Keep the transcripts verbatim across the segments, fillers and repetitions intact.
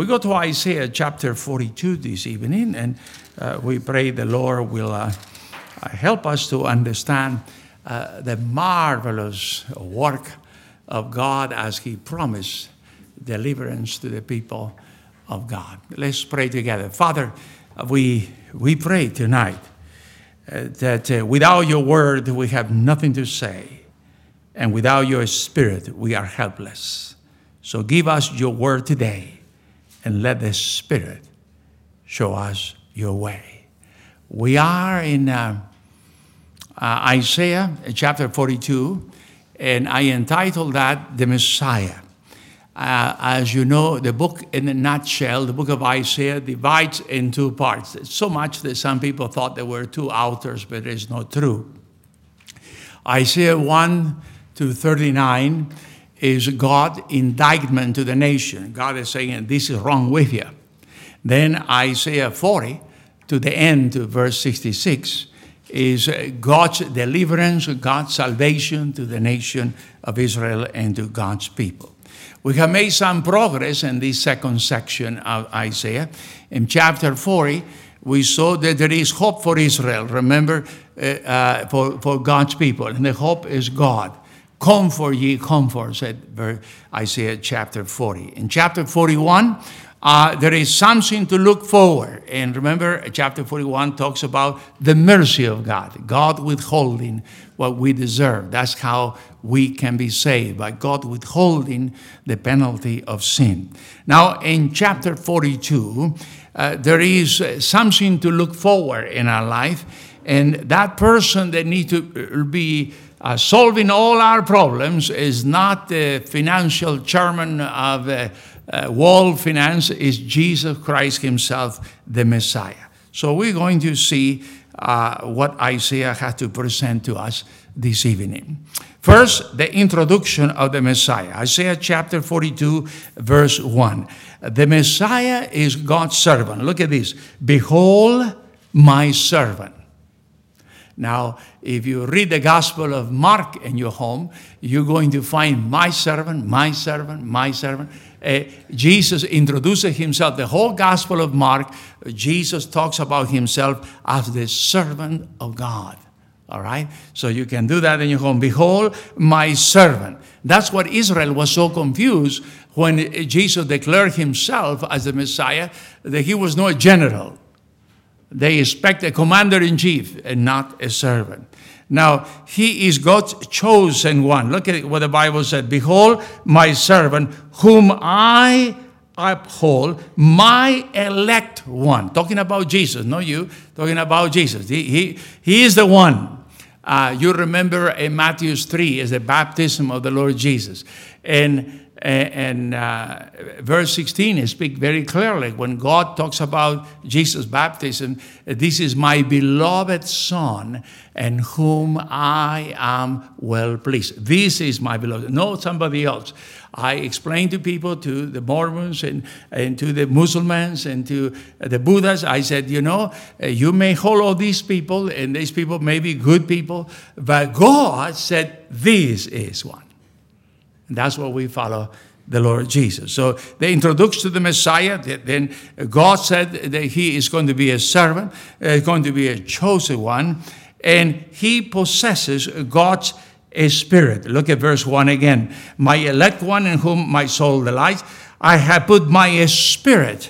We go to Isaiah chapter forty-two this evening, and uh, we pray the Lord will uh, help us to understand uh, the marvelous work of God as He promised deliverance to the people of God. Let's pray together. Father, we we pray tonight uh, that uh, without your word we have nothing to say, and without your spirit we are helpless. So give us your word today, and let the Spirit show us your way. We are in uh, uh, Isaiah chapter forty-two, and I entitled that The Messiah. Uh, as you know, the book in a nutshell, the book of Isaiah divides in two parts. It's so much that some people thought there were two authors, but it's not true. Isaiah one to thirty-nine is God's indictment to the nation. God is saying, this is wrong with you. Then Isaiah forty to the end, to verse sixty-six, is God's deliverance, God's salvation to the nation of Israel and to God's people. We have made some progress in this second section of Isaiah. In chapter forty, we saw that there is hope for Israel. Remember, uh, uh, for, for God's people. And the hope is God. Comfort ye, comfort, said Isaiah chapter forty. In chapter forty-one, uh, there is something to look forward. And remember, chapter forty-one talks about the mercy of God. God withholding what we deserve. That's how we can be saved, by God withholding the penalty of sin. Now, in chapter forty-two, uh, there is something to look forward in our life. And that person that needs to be Uh, solving all our problems is not the financial chairman of uh, uh, world finance, is Jesus Christ himself, the Messiah. So we're going to see uh, what Isaiah had to present to us this evening. First, the introduction of the Messiah. Isaiah chapter forty-two, verse one. The Messiah is God's servant. Look at this. Behold my servant. Now, if you read the Gospel of Mark in your home, you're going to find my servant, my servant, my servant. Uh, Jesus introduces himself. The whole Gospel of Mark, Jesus talks about himself as the servant of God. All right? So you can do that in your home. Behold, my servant. That's what Israel was so confused when Jesus declared himself as the Messiah, that he was not a general. They expect a commander-in-chief and not a servant. Now, he is God's chosen one. Look at what the Bible said. Behold, my servant, whom I uphold, my elect one. Talking about Jesus, not you. Talking about Jesus. He, he, he is the one. Uh, you remember in Matthew three is the baptism of the Lord Jesus. And And uh, verse sixteen speaks very clearly when God talks about Jesus' baptism. This is my beloved Son, in whom I am well pleased. This is my beloved. Not somebody else. I explain to people, to the Mormons and, and to the Muslims and to the Buddhists, I said, you know, you may follow these people, and these people may be good people, but God said, this is one. That's what we follow the Lord Jesus. So they introduced to the Messiah. Then God said that he is going to be a servant, uh, going to be a chosen one, and he possesses God's Spirit. Look at verse one again. My elect one in whom my soul delights, I have put my Spirit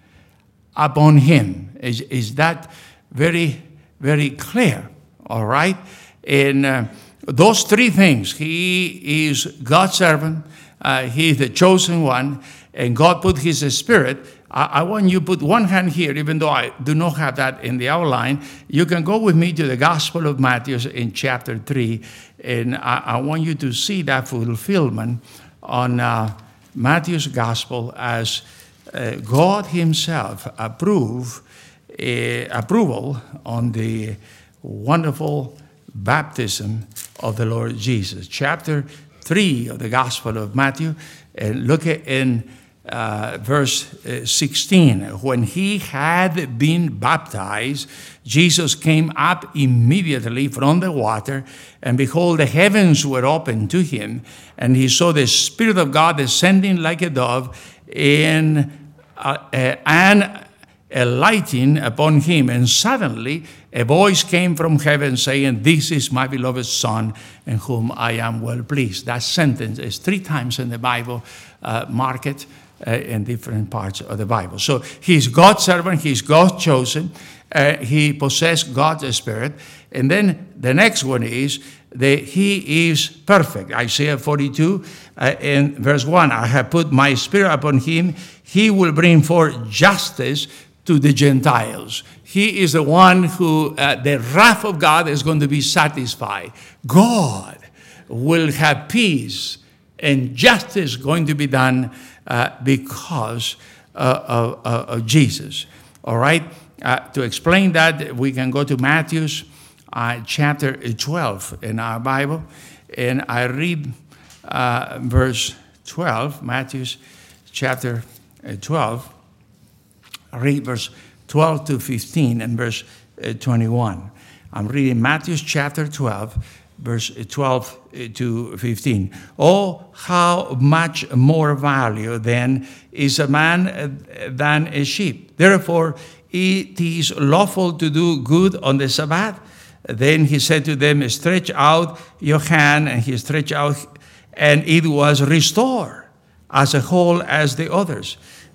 upon him. Is, is that very, very clear? All right? And uh, those three things, he is God's servant, uh, he is the chosen one, and God put his Spirit. I, I want you to put one hand here, even though I do not have that in the outline. You can go with me to the Gospel of Matthew in chapter three, and I, I want you to see that fulfillment on uh, Matthew's Gospel as uh, God himself approve, uh, approval on the wonderful baptism of the Lord Jesus. Chapter three of the Gospel of Matthew, and look at in uh, verse uh, sixteen. When he had been baptized, Jesus came up immediately from the water, and behold, the heavens were opened to him, and he saw the Spirit of God descending like a dove, and uh, uh, and a lighting upon him, and suddenly a voice came from heaven saying, "This is my beloved Son, in whom I am well pleased." That sentence is three times in the Bible, uh, mark it uh, in different parts of the Bible. So he's God's servant, he's God's chosen, uh, he possessed God's Spirit. And then the next one is that he is perfect. Isaiah forty-two uh, in verse one, "I have put my Spirit upon him, he will bring forth justice to the Gentiles." He is the one who, uh, the wrath of God is going to be satisfied. God will have peace and justice going to be done uh, because uh, of, uh, of Jesus. All right? Uh, to explain that, we can go to Matthew uh, chapter twelve in our Bible. And I read uh, verse twelve, Matthew chapter twelve. I read verse twelve to fifteen and verse twenty-one. I'm reading Matthew chapter twelve, verse twelve to fifteen. "Oh, how much more value then is a man than a sheep. Therefore, it is lawful to do good on the Sabbath." Then he said to them, "Stretch out your hand," and he stretched out, and it was restored as a whole as the others.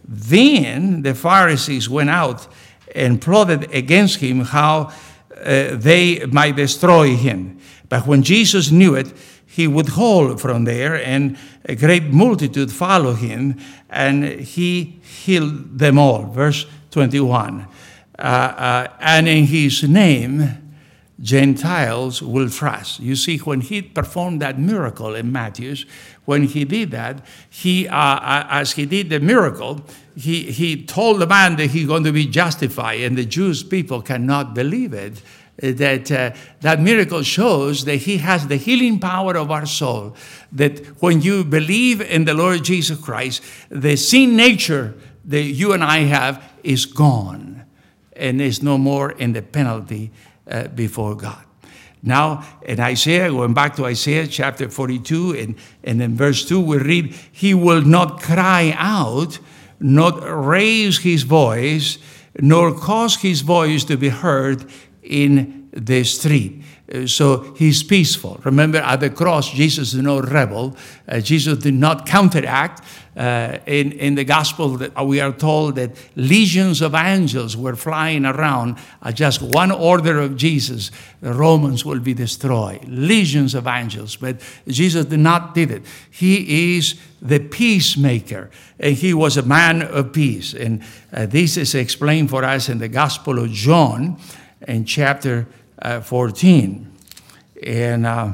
Then the Pharisees went out and plotted against him how uh, they might destroy him. But when Jesus knew it, he withheld from there, and a great multitude followed him, and he healed them all. Verse twenty-one. Uh, uh, and in his name, Gentiles will trust. You see, when he performed that miracle in Matthew, when he did that, he, uh, as he did the miracle, he, he told the man that he's going to be justified, and the Jewish people cannot believe it. That uh, that miracle shows that he has the healing power of our soul. That when you believe in the Lord Jesus Christ, the sin nature that you and I have is gone, and is no more in the penalty Uh, before God. Now, in Isaiah, going back to Isaiah chapter forty-two, and, and in verse two, we read, "He will not cry out, not raise his voice, nor cause his voice to be heard in the street." Uh, so he's peaceful. Remember, at the cross, Jesus did not rebel. Uh, Jesus did not counteract. Uh, in, in the gospel, that we are told that legions of angels were flying around at just one order of Jesus. The Romans will be destroyed. Legions of angels. But Jesus did not did it. He is the peacemaker. And he was a man of peace. And uh, this is explained for us in the Gospel of John in chapter uh, fourteen. And uh,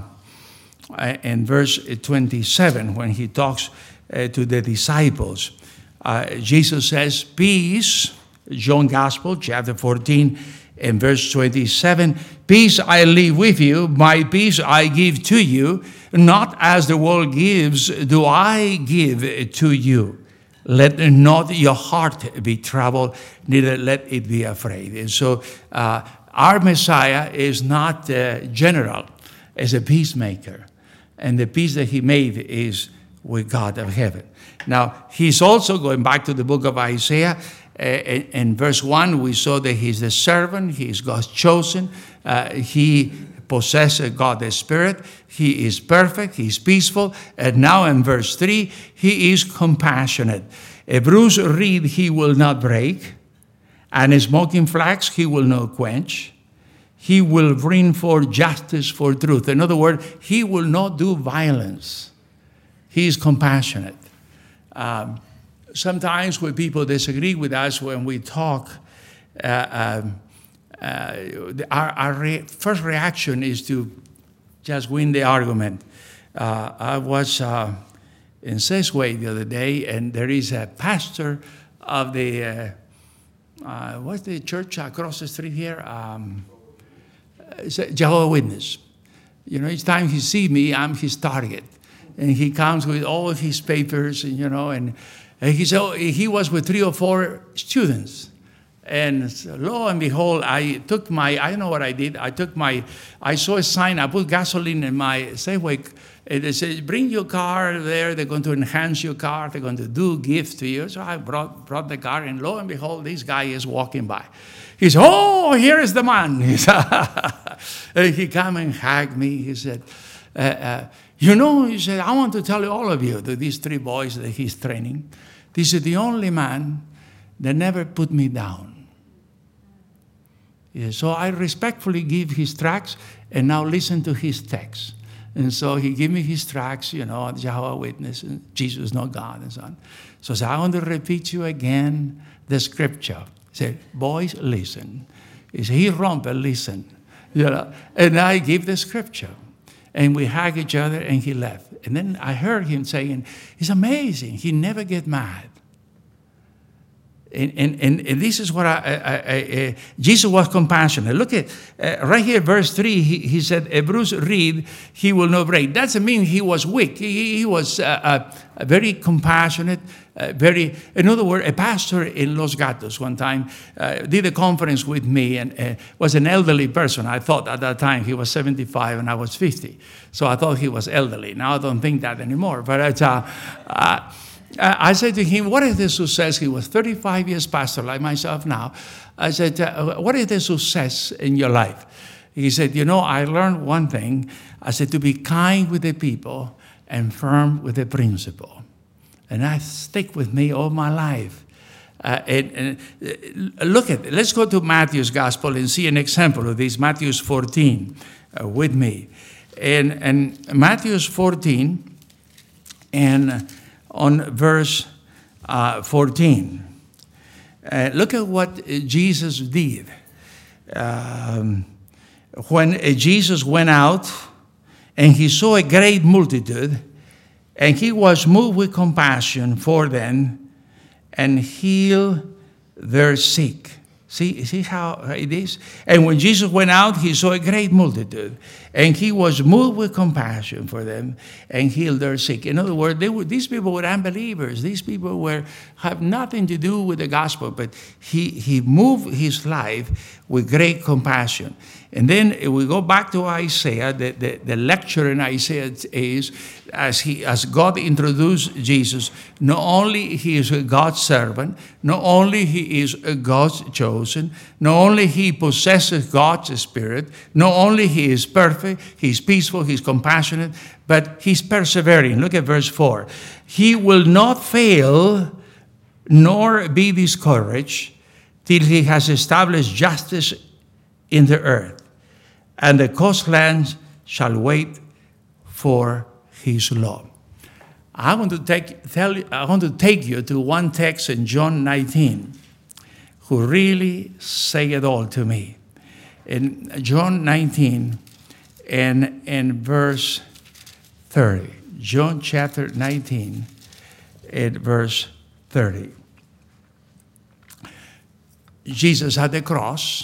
in verse twenty-seven, when he talks Uh, to the disciples, uh, Jesus says, "Peace," John Gospel, chapter fourteen, and verse twenty-seven, "Peace I leave with you, my peace I give to you, not as the world gives, do I give to you. Let not your heart be troubled, neither let it be afraid." And so uh, our Messiah is not uh, general, as a peacemaker. And the peace that he made is with God of heaven. Now, he's also, going back to the book of Isaiah, uh, in, in verse one, we saw that he's the servant, he's God's chosen, uh, he possesses God's Spirit, he is perfect, he's peaceful, and now in verse three, he is compassionate. A bruised reed he will not break, and a smoking flax he will not quench. He will bring forth justice for truth. In other words, he will not do violence. He is compassionate. Um, sometimes when people disagree with us when we talk, uh, um, uh, our, our re- first reaction is to just win the argument. Uh, I was uh, in Sesway the other day, and there is a pastor of the, uh, uh, what's the church across the street here? Um, it's a Jehovah's Witness. You know, each time he sees me, I'm his target. And he comes with all of his papers, and, you know, and, and he said, oh, he was with three or four students. And so, lo and behold, I took my, I don't know what I did. I took my, I saw a sign, I put gasoline in my Safeway. And they said, bring your car there. They're going to enhance your car. They're going to do gifts to you. So I brought, brought the car, and lo and behold, this guy is walking by. He said, oh, here is the man. He said, and he came and hugged me. He said, uh, uh, you know, he said, I want to tell you, all of you, to these three boys that he's training, this is the only man that never put me down. Yeah, so I respectfully give his tracts, and now listen to his text. And so he gave me his tracts, you know, Jehovah's Witness, and Jesus is not God, and so on. So I said, I want to repeat you again the scripture. He said, boys, listen. He said, he Rumpel, listen. You know, and I give the scripture. And we hug each other, and he left. And then I heard him saying, it's amazing. He never get mad. And, and, and, and this is what I, I, I, I, Jesus was compassionate. Look at, uh, right here, verse three, he, he said, a bruised reed he will not break. That doesn't mean he was weak. He, he was uh, uh, very compassionate, uh, very, in other words, a pastor in Los Gatos one time uh, did a conference with me, and uh, was an elderly person. I thought at that time he was seventy-five and I was fifty. So I thought he was elderly. Now I don't think that anymore. But it's, uh, uh, I said to him, what is the success? He was thirty-five years pastor, like myself now. I said, uh, what is the success in your life? He said, you know, I learned one thing. I said, to be kind with the people and firm with the principle. And that stick with me all my life. Uh, and, and uh, look at it. Let's go to Matthew's gospel and see an example of this. Matthew fourteen uh, with me. And, and Matthew fourteen, and on verse uh, fourteen. Uh, look at what Jesus did. Um, when Jesus went out and he saw a great multitude, and he was moved with compassion for them and healed their sick. See, see how it is? And when Jesus went out, he saw a great multitude, and he was moved with compassion for them and healed their sick. In other words, they were, these people were unbelievers. These people were have nothing to do with the gospel, but he, he moved his life with great compassion. And then if we go back to Isaiah, the, the, the lecture in Isaiah is, as he as God introduced Jesus, not only he is a God's servant, not only he is a God's chosen, not only he possesses God's spirit, not only he is perfect, he's peaceful, he's compassionate, but he's persevering. Look at verse four. He will not fail nor be discouraged till he has established justice in the earth, and the coastlands shall wait for his law. I want to take tell you, I want to take you to one text in John nineteen, who really say it all to me. In John nineteen, and in verse thirty, John chapter nineteen, and verse thirty. Jesus at the cross.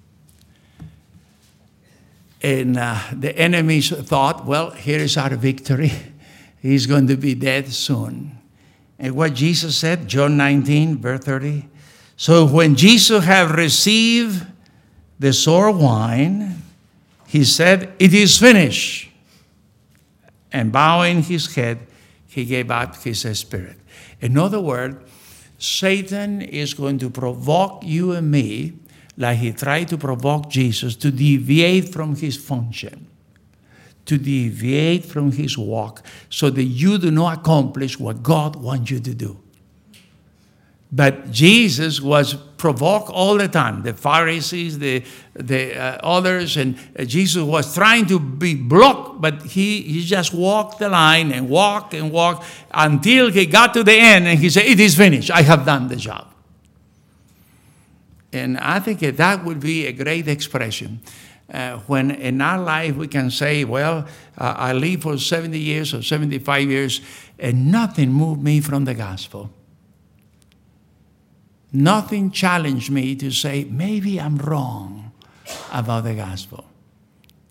And uh, the enemies thought, well, here is our victory. He's going to be dead soon. And what Jesus said, John nineteen, verse thirty. So when Jesus had received the sour wine, he said, it is finished. And bowing his head, he gave up his spirit. In other words, Satan is going to provoke you and me, like he tried to provoke Jesus, to deviate from his function, to deviate from his walk, so that you do not accomplish what God wants you to do. But Jesus was provoked all the time. The Pharisees, the, the uh, others, and uh, Jesus was trying to be blocked, but he, he just walked the line and walked and walked until he got to the end, and he said, it is finished. I have done the job. And I think that would be a great expression. Uh, when in our life we can say, well, uh, I lived for seventy years or seventy-five years, and nothing moved me from the gospel. Nothing challenged me to say, maybe I'm wrong about the gospel.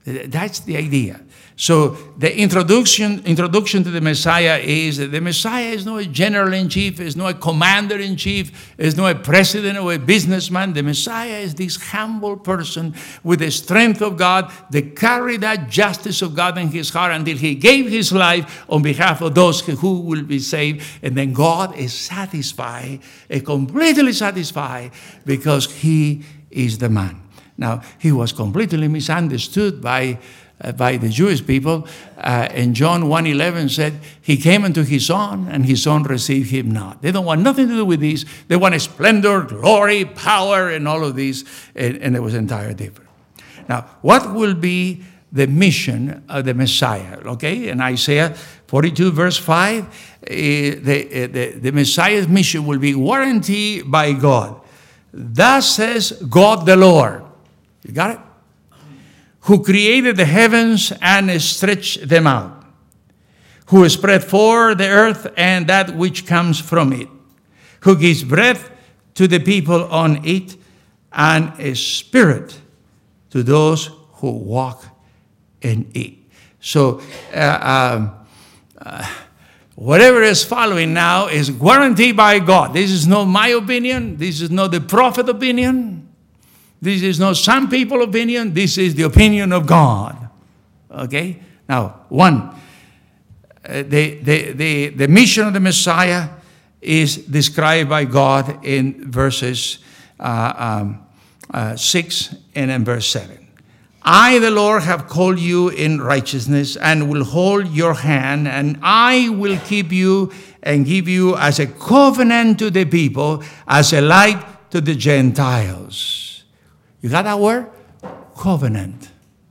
That's the idea. So the introduction introduction to the Messiah is that the Messiah is not a general-in-chief, is not a commander-in-chief, is not a president or a businessman. The Messiah is this humble person with the strength of God that carried that justice of God in his heart until he gave his life on behalf of those who will be saved. And then God is satisfied, completely satisfied, because he is the man. Now, he was completely misunderstood by Uh, by the Jewish people. Uh, and John one eleven said, he came unto his own, and his own received him not. They don't want nothing to do with this. They want splendor, glory, power, and all of this. And, and it was entirely different. Now, what will be the mission of the Messiah? Okay, in Isaiah forty-two, verse five, uh, the, uh, the, the Messiah's mission will be guaranteed by God. Thus says God the Lord. You got it? Who created the heavens and stretched them out, who spread forth the earth and that which comes from it, who gives breath to the people on it and a spirit to those who walk in it. So uh, um, uh, whatever is following now is guaranteed by God. This is not my opinion. This is not the prophet's opinion. This is not some people's opinion. This is the opinion of God. Okay? Now, one, uh, the, the, the, the mission of the Messiah is described by God in verses uh, um, uh, six and in verse seven. I, the Lord, have called you in righteousness and will hold your hand, and I will keep you and give you as a covenant to the people, as a light to the Gentiles. You got that word? Covenant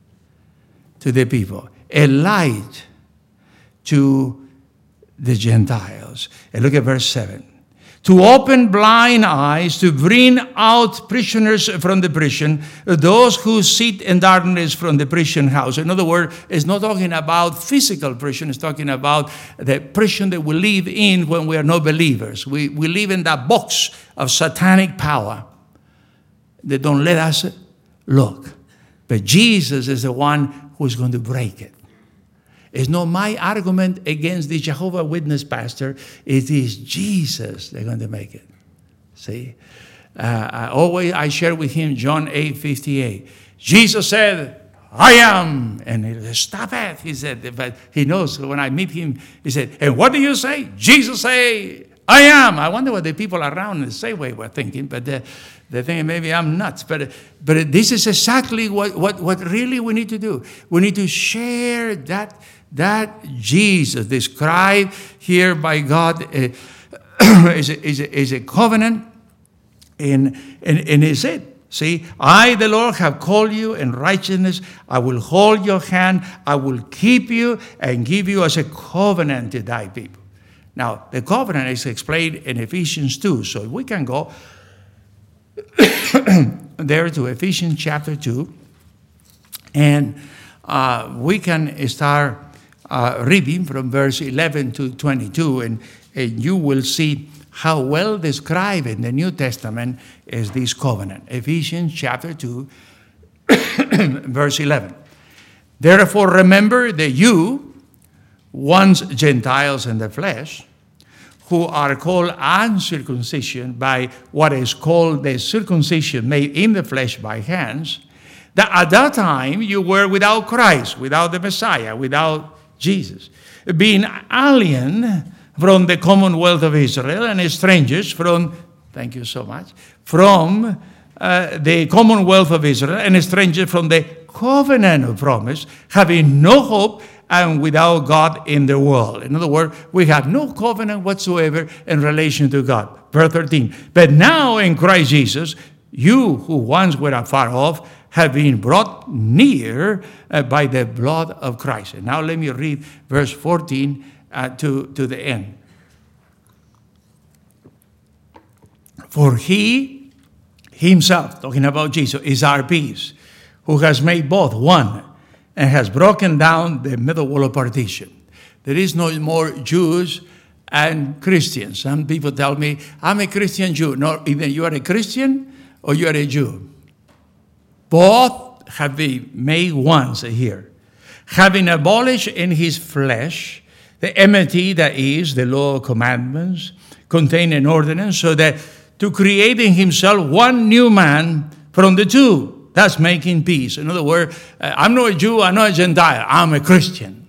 to the people. A light to the Gentiles. And look at verse seven. To open blind eyes, to bring out prisoners from the prison, those who sit in darkness from the prison house. In other words, it's not talking about physical prison. It's talking about the prison that we live in when we are not believers. We, we live in that box of satanic power. They don't let us look. But Jesus is the one who is going to break it. It's not my argument against the Jehovah's Witness pastor. It is Jesus they're going to make it. See? Uh, I always, I share with him John eight fifty-eight. Jesus said, I am. And he said, stop it. He said, but he knows when I meet him, he said, and what do you say? Jesus say, I am. I wonder what the people around the same way were thinking, but uh, they're thinking maybe I'm nuts. But but this is exactly what, what, what really we need to do. We need to share that, that Jesus described here by God uh, is, a, is, a, is a covenant, and, and, and is it. See, I, the Lord, have called you in righteousness. I will hold your hand. I will keep you and give you as a covenant to thy people. Now, the covenant is explained in Ephesians two. So we can go there to Ephesians chapter two. And uh, we can start uh, reading from verse eleven to twenty-two. And, and you will see how well described in the New Testament is this covenant. Ephesians chapter two, verse eleven. Therefore remember that you, once Gentiles in the flesh, who are called uncircumcision by what is called the circumcision made in the flesh by hands, that at that time you were without Christ, without the Messiah, without Jesus, being alien from the commonwealth of Israel and strangers from, thank you so much, from uh, the commonwealth of Israel and strangers from the covenant of promise, having no hope and without God in the world. In other words, we have no covenant whatsoever in relation to God. Verse thirteen. But now in Christ Jesus, you who once were afar off have been brought near uh, by the blood of Christ. And now let me read verse fourteen uh, to, to the end. For he himself, talking about Jesus, is our peace, who has made both one, and has broken down the middle wall of partition. There is no more Jews and Christians. Some people tell me, I'm a Christian Jew. No, either you are a Christian or you are a Jew. Both have been made once here, having abolished in his flesh the enmity that is the law of commandments contained in ordinance, so that to create in himself one new man from the two, thus making peace. In other words, I'm not a Jew, I'm not a Gentile, I'm a Christian.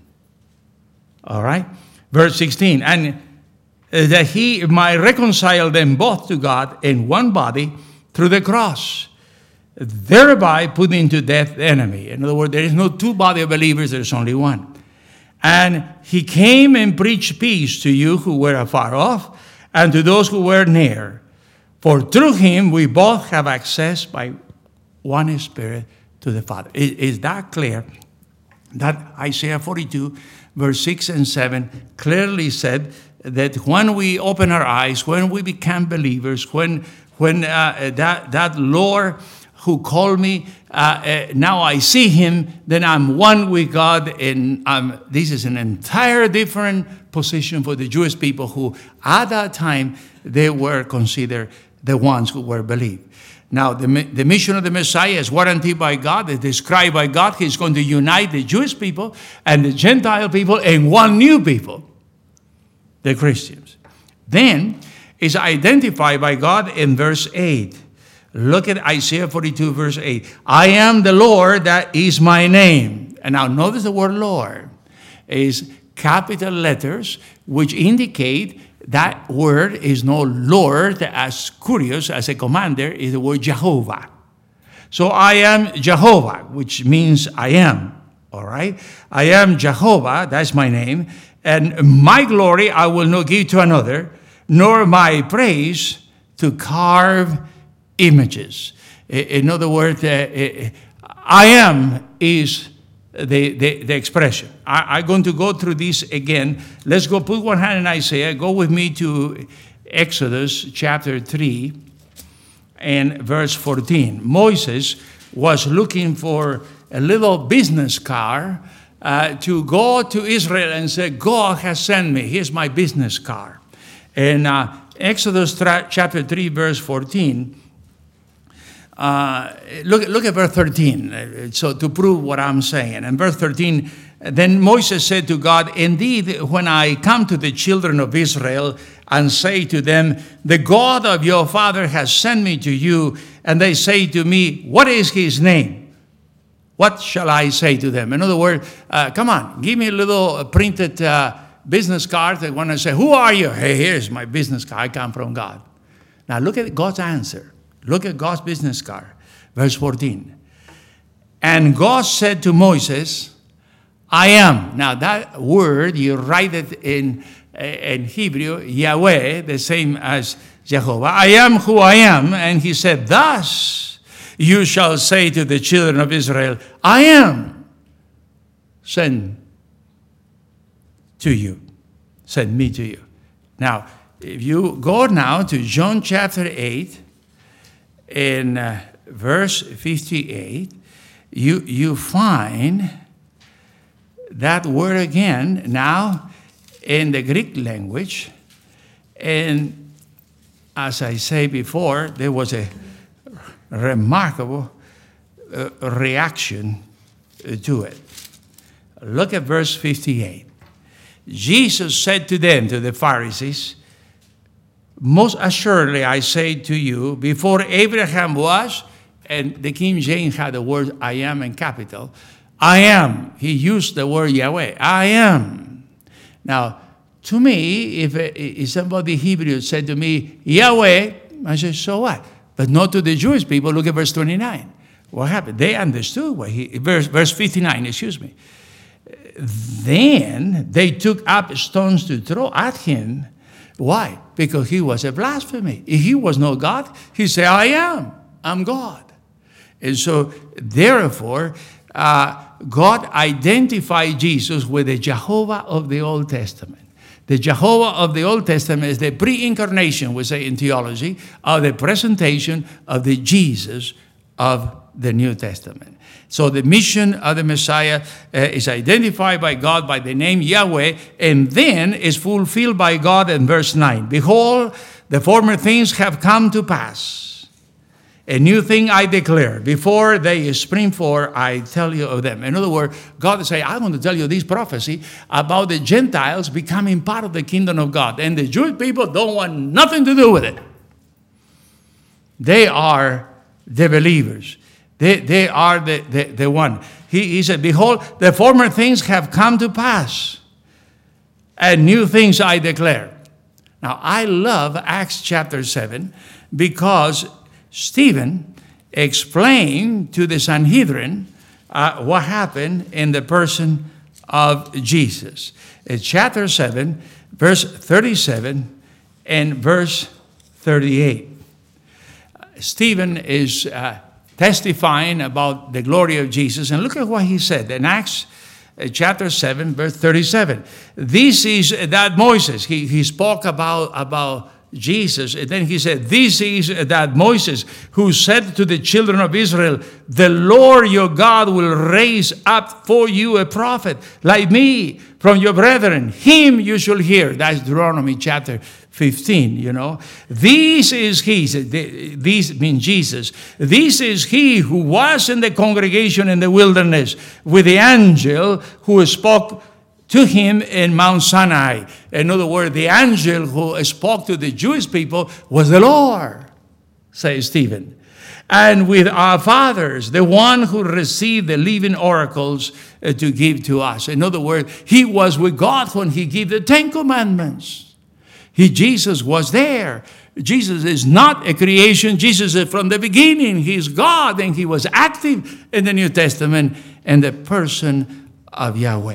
All right? Verse sixteen, and that he might reconcile them both to God in one body through the cross, thereby putting to death the enemy. In other words, there is no two body of believers, there's only one. And he came and preached peace to you who were afar off, and to those who were near. For through him we both have access by one Spirit to the Father. Is, is that clear? That Isaiah forty-two, verse six and seven clearly said that when we open our eyes, when we become believers, when when uh, that, that Lord who called me, uh, uh, now I see him, then I'm one with God. And um, this is an entire different position for the Jewish people who at that time, they were considered the ones who were believed. Now, the, the mission of the Messiah is warranted by God, is described by God. He's going to unite the Jewish people and the Gentile people in one new people, the Christians. Then, is identified by God in verse eight. Look at Isaiah forty-two, verse eight. I am the Lord, that is my name. And now notice the word Lord is capital letters, which indicate that word is no Lord as curious as a commander, is the word Jehovah. So I am Jehovah, which means I am. All right? I am Jehovah, that's my name. And my glory I will not give to another, nor my praise to carve images. In other words, uh, I am is the, the, the expression. I, I'm going to go through this again. Let's go put one hand in Isaiah. Go with me to Exodus chapter three and verse fourteen. Moses was looking for a little business card uh, to go to Israel and say, God has sent me. Here's my business card. And uh, Exodus tra- chapter three, verse fourteen, uh, look, look at verse thirteen, so to prove what I'm saying. And verse thirteen, then Moses said to God, indeed, when I come to the children of Israel and say to them, the God of your father has sent me to you, and they say to me, what is his name? What shall I say to them? In other words, uh, come on, give me a little printed uh, business card. They want to say, who are you? Hey, here's my business card. I come from God. Now look at God's answer. Look at God's business card. Verse fourteen. And God said to Moses, I am. Now that word, you write it in, in Hebrew, Yahweh, the same as Jehovah. I am who I am. And he said, thus you shall say to the children of Israel, I am sent to you, send me to you. Now, if you go now to John chapter eight, in uh, verse fifty-eight, you, you find that word again, now in the Greek language. And as I say before, there was a remarkable uh, reaction to it. Look at verse fifty-eight. Jesus said to them, to the Pharisees, most assuredly I say to you, before Abraham was, and the King James had the word I am in capital, I am. He used the word Yahweh. I am. Now, to me, if, if somebody Hebrew said to me, Yahweh, I said, so what? But not to the Jewish people. Look at verse twenty-nine. What happened? They understood what he, verse, verse fifty-nine, excuse me. Then they took up stones to throw at him. Why? Because he was a blasphemy. If he was no God, he said, I am. I'm God. And so, therefore, uh, God identified Jesus with the Jehovah of the Old Testament. The Jehovah of the Old Testament is the pre-incarnation, we say in theology, of the presentation of the Jesus of the New Testament. So the mission of the Messiah uh, is identified by God by the name Yahweh, and then is fulfilled by God in verse nine. Behold, the former things have come to pass, a new thing I declare. Before they spring forth, I tell you of them. In other words, God is saying, I want to tell you this prophecy about the Gentiles becoming part of the kingdom of God. And the Jewish people don't want nothing to do with it. They are the believers. They, they are the, the, the one. He, he said, behold, the former things have come to pass, and new things I declare. Now, I love Acts chapter seven because Stephen explained to the Sanhedrin uh, what happened in the person of Jesus. In chapter seven, verse thirty-seven and verse thirty-eight. Stephen is uh, testifying about the glory of Jesus. And look at what he said in Acts uh, chapter seven, verse thirty-seven. This is that Moses. He, he spoke about, about Jesus. And then he said, this is that Moses who said to the children of Israel, the Lord your God will raise up for you a prophet like me from your brethren. Him you shall hear. That's Deuteronomy chapter fifteen, you know. This is he, this means Jesus. This is he who was in the congregation in the wilderness with the angel who spoke to him in Mount Sinai. In other words, the angel who spoke to the Jewish people was the Lord, says Stephen. And with our fathers, the one who received the living oracles uh, to give to us. In other words, he was with God when he gave the Ten Commandments. He, Jesus was there. Jesus is not a creation. Jesus is from the beginning. He's God, and he was active in the New Testament in the person of Yahweh.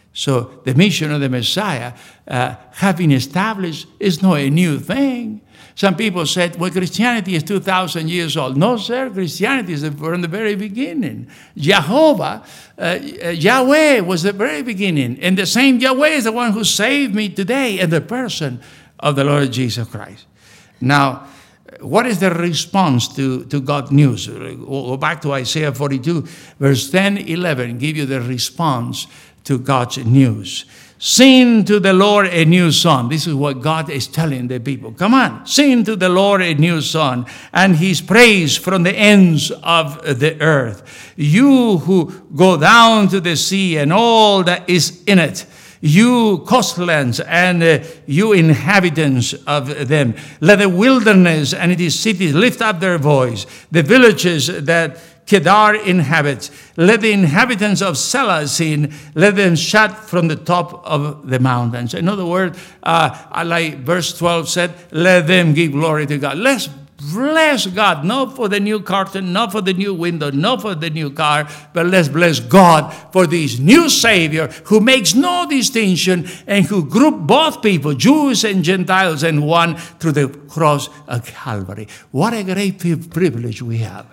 So the mission of the Messiah, uh, having established, is not a new thing. Some people said, well, Christianity is two thousand years old. No, sir, Christianity is from the very beginning. Jehovah, uh, Yahweh was the very beginning. And the same Yahweh is the one who saved me today in the person of the Lord Jesus Christ. Now, what is the response to, to God's news? We'll go back to Isaiah forty-two, verse ten, eleven, give you the response to God's news. Sing to the Lord a new song. This is what God is telling the people. Come on, sing to the Lord a new song, and his praise from the ends of the earth. You who go down to the sea and all that is in it, you coastlands and uh, you inhabitants of them. Let the wilderness and its cities lift up their voice. The villages that Kedar inhabits, let the inhabitants of Selah sing, let them shout from the top of the mountains. In other words, uh, like verse twelve said, let them give glory to God. Let's bless God, not for the new curtain, not for the new window, not for the new car, but let's bless God for this new Savior who makes no distinction and who grouped both people, Jews and Gentiles, in one through the cross of Calvary. What a great privilege we have.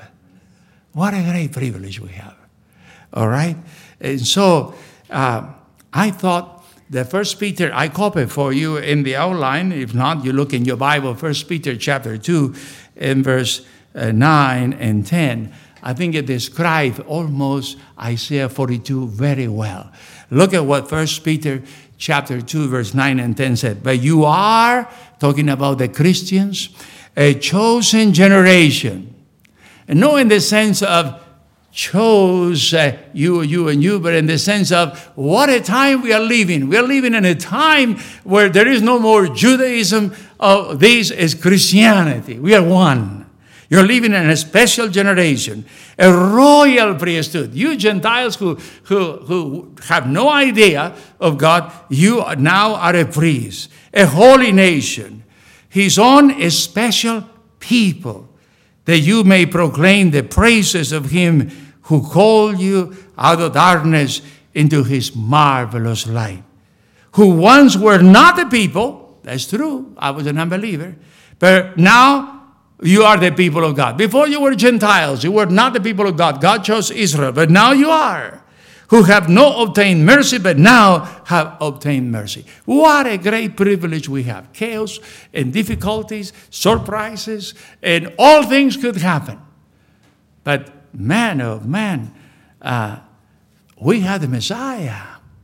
What a great privilege we have. All right? And so uh, I thought the First Peter, I copied for you in the outline. If not, you look in your Bible, First Peter chapter two, in verse uh, nine and ten. I think it describes almost Isaiah forty-two very well. Look at what First Peter chapter two, verse nine and ten said. But you are, talking about the Christians, a chosen generation. And not in the sense of chose uh, you, you, and you, but in the sense of what a time we are living. We are living in a time where there is no more Judaism. Oh, this is Christianity. We are one. You're living in a special generation, a royal priesthood. You Gentiles who, who, who have no idea of God, you now are a priest, a holy nation, his own special people, that you may proclaim the praises of him who called you out of darkness into his marvelous light, who once were not the people. That's true. I was an unbeliever. But now you are the people of God. Before you were Gentiles, you were not the people of God. God chose Israel, but now you are, who have not obtained mercy, but now have obtained mercy. What a great privilege we have. Chaos and difficulties, surprises, and all things could happen. But man, oh man, uh, we have the Messiah.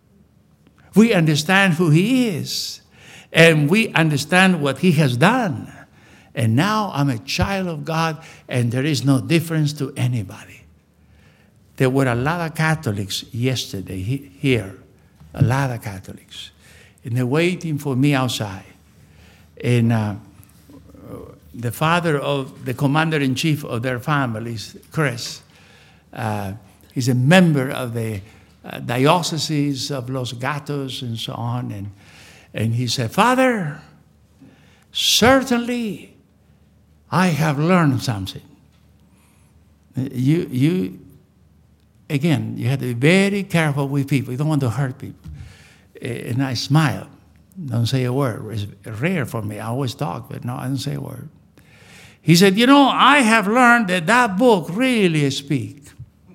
We understand who he is. And we understand what he has done. And now I'm a child of God, and there is no difference to anybody. There were a lot of Catholics yesterday he, here, a lot of Catholics, and they're waiting for me outside. And uh, the father of the commander-in-chief of their families, Chris, uh, he's a member of the uh, diocese of Los Gatos and so on. And, and he said, Father, certainly I have learned something. You, you, again, you have to be very careful with people. You don't want to hurt people. And I smile. Don't say a word. It's rare for me. I always talk, but no, I don't say a word. He said, you know, I have learned that that book really speaks.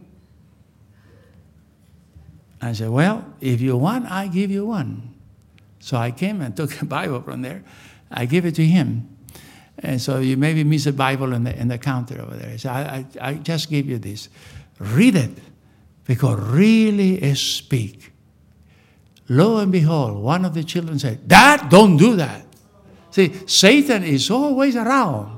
I said, well, if you want, I give you one. So I came and took a Bible from there. I give it to him. And so you maybe miss a Bible in the, in the counter over there. So I, I, I just give you this. Read it, because really it speaks. Lo and behold, one of the children said, Dad, don't do that. See, Satan is always around.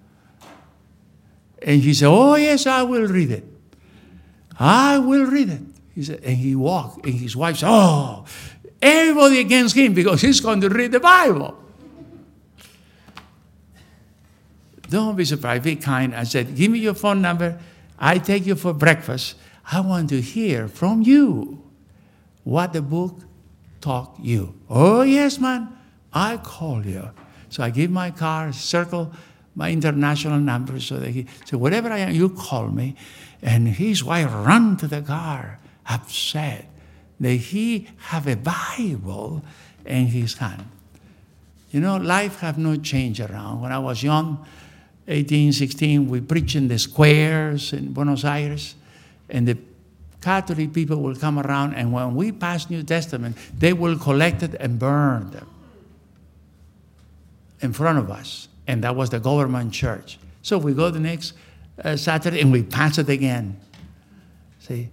And he said, oh, yes, I will read it. I will read it. He said, and he walked, and his wife said, oh, everybody against him because he's going to read the Bible. Don't be surprised. Be kind. I said, give me your phone number. I take you for breakfast. I want to hear from you what the book taught you. Oh, yes, man. I call you. So I give my car, circle my international number so that he, so whatever I am, you call me. And his wife ran to the car, upset that he have a Bible in his hand. You know, life have not changed around. When I was young, eighteen, sixteen, we preached in the squares in Buenos Aires, and the Catholic people will come around, and when we pass New Testament, they will collect it and burn them in front of us. And that was the government church. So we go the next uh, Saturday, and we pass it again. See,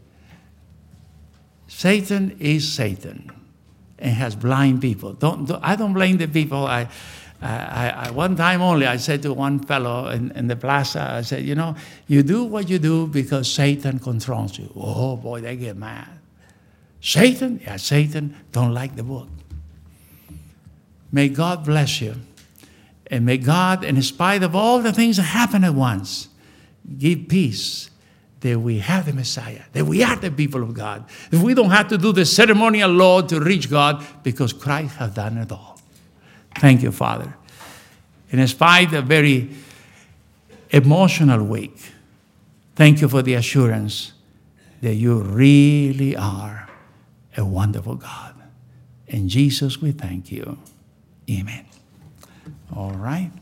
Satan is Satan and has blind people. Don't, don't I don't blame the people. I I, I, one time only, I said to one fellow in, in the plaza, I said, you know, you do what you do because Satan controls you. Oh, boy, they get mad. Satan? Yeah, Satan don't like the book. May God bless you. And may God, in spite of all the things that happen at once, give peace that we have the Messiah, that we are the people of God. If we don't have to do the ceremonial law to reach God because Christ has done it all. Thank you, Father. In spite of a very emotional week, thank you for the assurance that you really are a wonderful God. In Jesus, we thank you. Amen. All right.